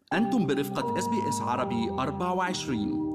أنتم برفقة SBS عربي 24.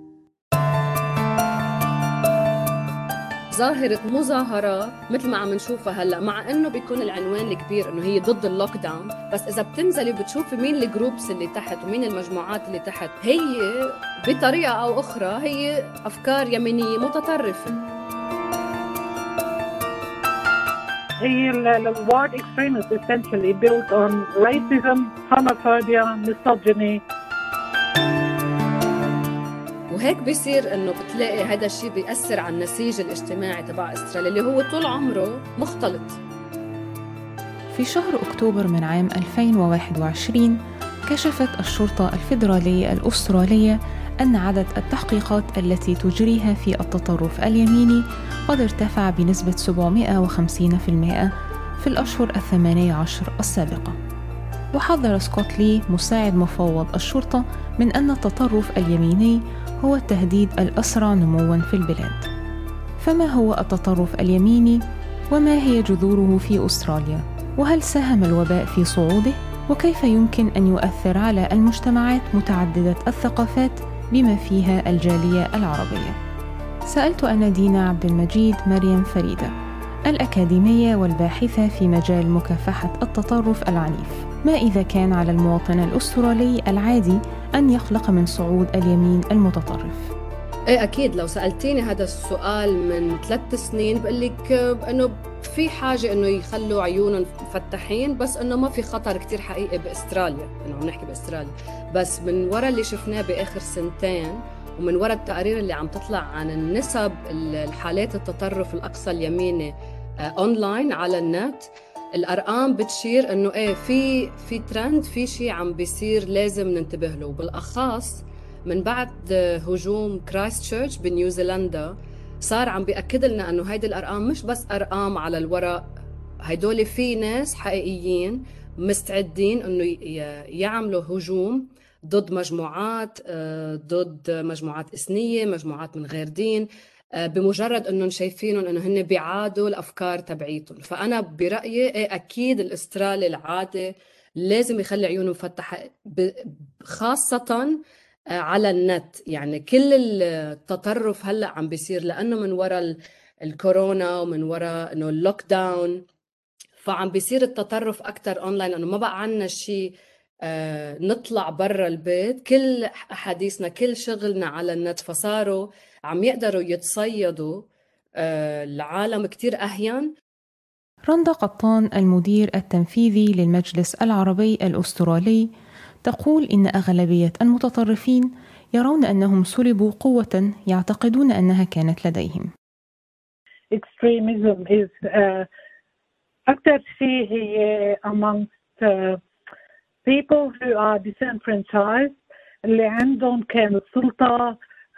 ظاهرة مظاهرات مثل ما عم نشوفها هلا، مع انه بيكون العنوان الكبير انه هي ضد اللوك داون، بس اذا بتنزلي وبتشوفي مين الجروبس اللي تحت ومين المجموعات اللي تحت، هي بطريقة او اخرى هي افكار يمينية متطرفة. هي الوايد extremist essentially built on racism, homophobia, misogyny. وهيك بيصير انه بتلاقي هذا الشيء بيأثر على النسيج الاجتماعي تبع استراليا اللي هو طول عمره مختلط. في شهر أكتوبر من عام 2021 كشفت الشرطة الفيدرالية الأسترالية أن عدد التحقيقات التي تجريها في التطرف اليميني قد ارتفع بنسبة 750% في الأشهر 18 السابقة. وحذر سكوت لي مساعد مفوض الشرطة من أن التطرف اليميني هو التهديد الأسرع نمواً في البلاد. فما هو التطرف اليميني؟ وما هي جذوره في أستراليا؟ وهل ساهم الوباء في صعوده؟ وكيف يمكن أن يؤثر على المجتمعات متعددة الثقافات بما فيها الجالية العربية؟ سألت أنا دينا عبد المجيد مريم فريدة الأكاديمية والباحثة في مجال مكافحة التطرف العنيف، ما إذا كان على المواطن الأسترالي العادي أن يقلق من صعود اليمين المتطرف؟ ايه اكيد، لو سألتيني هذا السؤال من 3 سنين بقول لك انه في حاجة انه يخلوا عيونهم مفتحين، بس انه ما في خطر كتير حقيقي باستراليا، انه عم نحكي باستراليا. بس من وراء اللي شفناه باخر سنتين ومن وراء التقارير اللي عم تطلع عن النسب الحالات التطرف الاقصى اليميني اونلاين على النت، الارقام بتشير انه ايه في ترند، في شيء عم بيصير لازم ننتبه له. بالاخص من بعد هجوم كرايست تشيرش بنيوزيلندا صار عم بيأكد لنا انه هيدي الارقام مش بس ارقام على الورق، هيدول في ناس حقيقيين مستعدين انه يعملوا هجوم ضد مجموعات، ضد مجموعات إثنية، مجموعات من غير دين، بمجرد انهم شايفينهم انه هن بيعادوا الافكار تبعيتهم. فانا برايي إيه اكيد الاسترالي العادي لازم يخلي عيونه مفتحه، خاصه على النت. يعني كل التطرف هلا عم بيصير لانه من وراء الكورونا ومن وراء انه اللوك داون، فعم بيصير التطرف اكثر اونلاين، لانه ما بقى عنا شيء نطلع برا البيت، كل حديثنا كل شغلنا على النت، فصاروا عم يقدروا يتصيدوا العالم كتير أهين. رندا قطان المدير التنفيذي للمجلس العربي الأسترالي تقول إن أغلبية المتطرفين يرون أنهم سلبوا قوة يعتقدون أنها كانت لديهم. Extremism is أكثر شيء هي amongst people who are disenfranchised، اللي عندهم كانت سلطة،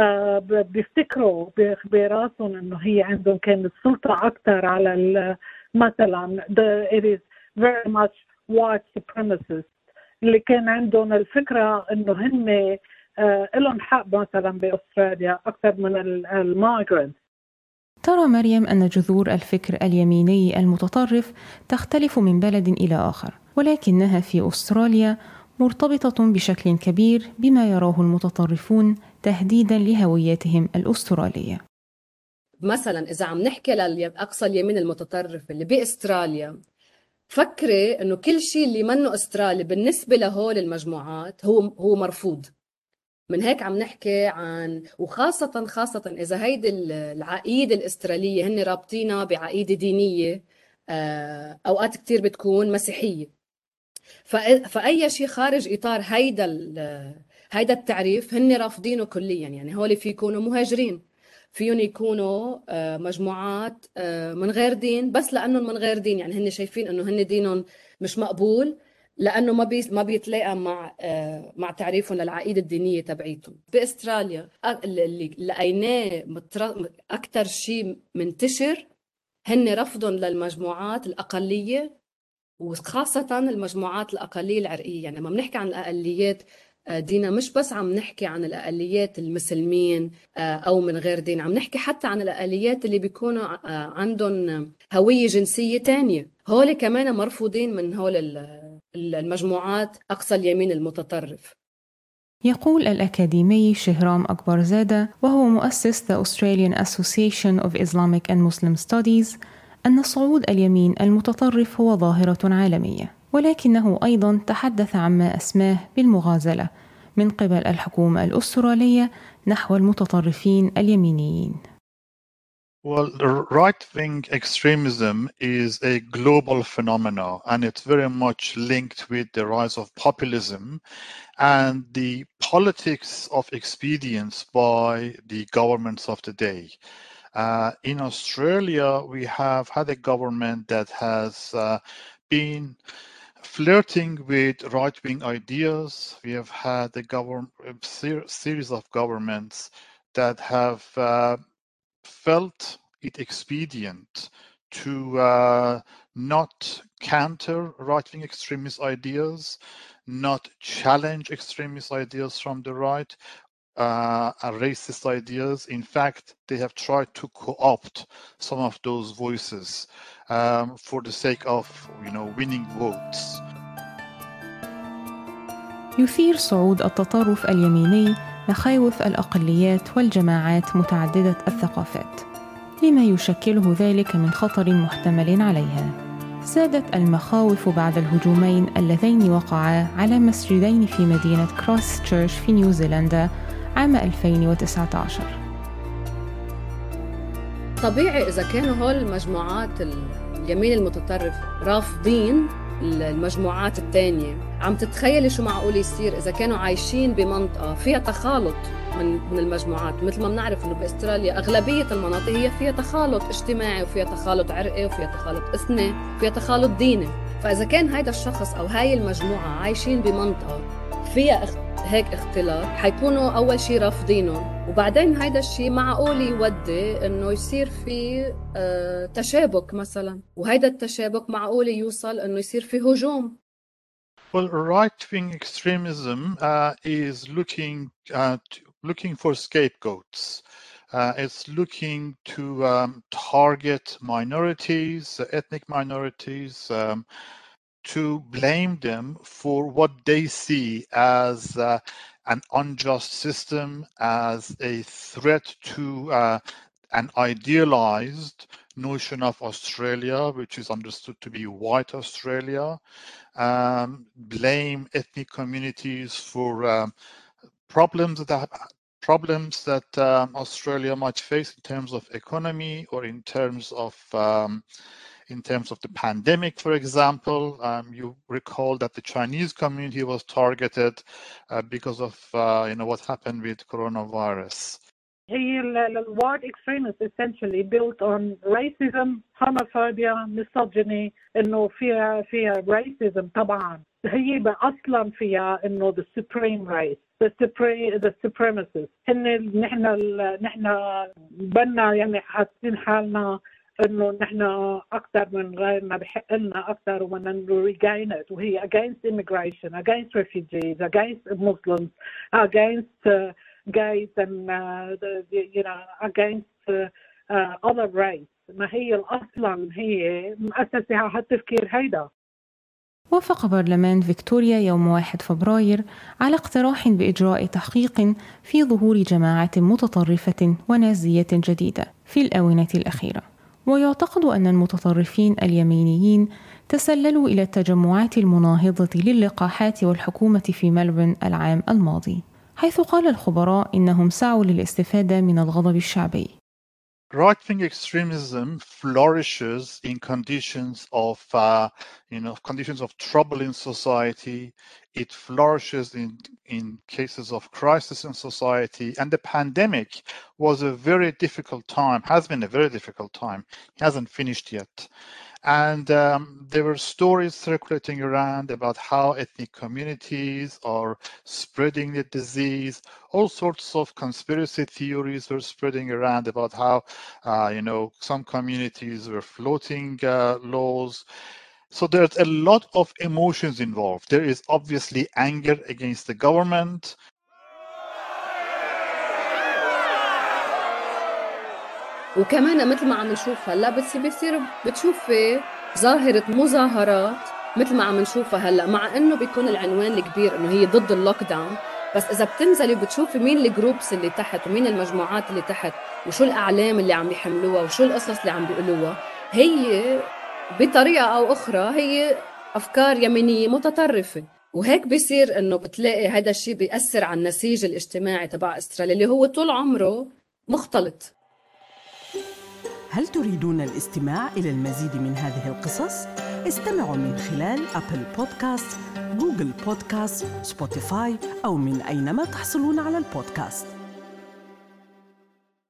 بيفتكروا براسهم إنه هي عندهم كانت سلطة أكثر على مثلا it is very much white supremacists اللي كان عندهم الفكرة إنه هن لهم حق مثلا بأستراليا أكثر من المايجرنت. ترى مريم أن جذور الفكر اليميني المتطرف تختلف من بلد إلى آخر، ولكنها في أستراليا مرتبطة بشكل كبير بما يراه المتطرفون تهديداً لهويتهم الأسترالية. مثلا إذا عم نحكي لأقصى اليمين المتطرف اللي بأستراليا، فكري إنه كل شيء اللي منه أسترالي بالنسبة لهول المجموعات هو مرفوض. من هيك عم نحكي عن، وخاصة إذا هيدي العقيدة الإسترالية هن رابطينها بعقيدة دينية، أوقات كتير بتكون مسيحية. فأي شيء خارج إطار هيدا التعريف هن رافضينه كليا. يعني هول في يكونوا مهاجرين، فيهم يكونوا مجموعات من غير دين، بس لأنهم من غير دين يعني هن شايفين إنه هن دينهم مش مقبول، لأنه ما بيتلاقى مع تعريفهم للعقيدة الدينية تبعيتهم. بأستراليا اللي لقيناه أكتر شيء منتشر هن رفضهم للمجموعات الأقلية، وخاصة المجموعات الأقلية العرقية. يعني لما بنحكي عن الأقليات دينا مش بس عم نحكي عن الأقليات المسلمين أو من غير دين، عم نحكي حتى عن الأقليات اللي بيكونوا عندهم هوية جنسية تانية، هول كمان مرفوضين من هول المجموعات أقصى اليمين المتطرف. يقول الأكاديمي شهرام أكبرزادة وهو مؤسس The Australian Association of Islamic and Muslim Studies أن صعود اليمين المتطرف هو ظاهرة عالمية، ولكنه أيضاً تحدث عما أسماه بالمغازلة من قبل الحكومة الأسترالية نحو المتطرفين اليمينيين. Well, right-wing extremism is a global phenomenon, and it's very much linked with the rise of populism and the politics of expedience by the governments of the day. In Australia, we have had a government that has been flirting with right-wing ideas. We have had a series of governments that have felt it expedient to not counter right-wing extremist ideas, not challenge extremist ideas from the right, racist ideas. In fact, they have tried to co-opt some of those voices for the sake of, winning votes. يثير صعود التطرف اليميني مخاوف الأقليات والجماعات متعددة الثقافات، لما يشكله ذلك من خطر محتمل عليها. زادت المخاوف بعد الهجومين اللذين وقعا على مسجدين في مدينة كرايستشيرش في نيوزيلندا عام 2019. طبيعي إذا كانوا هول المجموعات اليمين المتطرف رافضين المجموعات التانية، عم تتخيلي شو معقول يصير إذا كانوا عايشين بمنطقة فيها تخالط من المجموعات. مثل ما بنعرف إنه بأستراليا أغلبية المناطق هي فيها تخالط اجتماعي وفيها تخالط عرقي وفيها تخالط إثني وفيها تخالط ديني. فإذا كان هيدا الشخص أو هاي المجموعة عايشين بمنطقة فيها هيك اختلاط، حيكونوا أول شيء رافضينهم، وبعدين هيدا الشيء معقول يودي إنه يصير في تشابك مثلا، وهيدا التشابك معقول يوصل إنه يصير في هجوم. Well, right-wing extremism is looking for scapegoats. It's looking to target minorities, ethnic minorities, to blame them for what they see as an unjust system, as a threat to an idealized notion of Australia, which is understood to be white Australia. Blame ethnic communities for problems that Australia might face in terms of economy or in terms of the pandemic, for example. You recall that the Chinese community was targeted because of what happened with coronavirus. هي الوايت extremists essentially built on racism, homophobia, misogyny. إنه فيها racism طبعا. هي أصلا فيها إنه the supreme race, the supremacists. نحن بدنا يعني حاسين حالنا إنه نحن أكثر من غيرنا، بحق لنا أكثر ومن regain it. وهي against immigration, against refugees, against Muslims, against gays and against other race. ما هي أصلا هي مؤسسة على هالتفكير هيدا. وافق برلمان فيكتوريا يوم 1 فبراير على اقتراح بإجراء تحقيق في ظهور جماعات متطرفة ونازية جديدة في الآونة الأخيرة، ويعتقد أن المتطرفين اليمينيين تسللوا إلى التجمعات المناهضة للقاحات والحكومة في ملبورن العام الماضي، حيث قال الخبراء إنهم سعوا للاستفادة من الغضب الشعبي. Right-wing extremism flourishes in conditions of trouble in society. It flourishes in cases of crisis in society. And the pandemic was a very difficult time, has been a very difficult time. It hasn't finished yet. And there were stories circulating around about how ethnic communities are spreading the disease. All sorts of conspiracy theories were spreading around about how, some communities were floating laws. So there's a lot of emotions involved. There is obviously anger against the government. وكمان مثل ما عم نشوف هلا بتصير بتشوفي ظاهرة مظاهرات مثل ما عم نشوفها هلأ، مع أنه بيكون العنوان الكبير أنه هي ضد اللوك داون، بس إذا بتنزلي وبتشوفي مين الجروبس اللي تحت ومين المجموعات اللي تحت وشو الأعلام اللي عم يحملوها وشو القصص اللي عم بيقولوها، هي بطريقة أو أخرى هي أفكار يمينية متطرفة. وهيك بيصير أنه بتلاقي هذا الشيء بيأثر على النسيج الاجتماعي تبع أستراليا اللي هو طول عمره مختلط. هل تريدون الاستماع إلى المزيد من هذه القصص؟ استمعوا من خلال أبل بودكاست، جوجل بودكاست، سبوتيفاي أو من أينما تحصلون على البودكاست.